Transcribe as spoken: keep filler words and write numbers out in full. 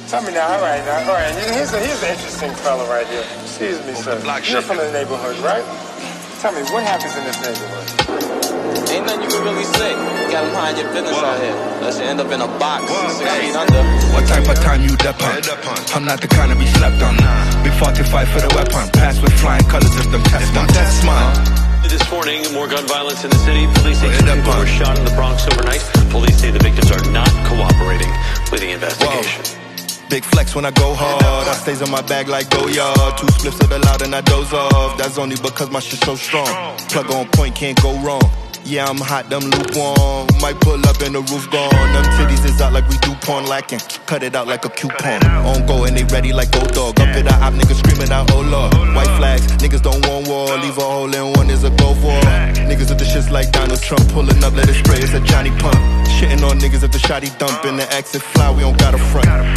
Tell me now, all right, now, all right. Here's, a, here's an interesting fella right here. Excuse me, sir. You're from the neighborhood, right? Tell me, what happens in this neighborhood? Ain't nothing you can really say. You gotta mind your business out here. Unless you end up in a box, six feet under. What type of time you depend? I'm not the kind to be slept on. Big forty-five for the weapon. Pass with flying colors if them test them. Test mine. This morning, more gun violence in the city. Police say two people were shot in the Bronx overnight. Police say the victims are not cooperating with the investigation. Whoa. Big flex when I go hard. I stays in my bag like go yard. Two spliffs of the loud and I doze off. That's only because my shit's so strong. Plug on point, can't go wrong. Yeah, I'm hot, them lukewarm. Might pull up and the roof gone. Them titties is out like we do porn lacking. Cut it out like a coupon. On go and they ready like go dog. Up it out, niggas screaming out, oh lord. White flags, niggas don't want war. Leave a hole in one is a go for. Niggas with the shits like Donald Trump. Pulling up, let it spray, it's a Johnny Pump. Shitting on niggas at the shotty dump. In the exit fly, we don't got a front.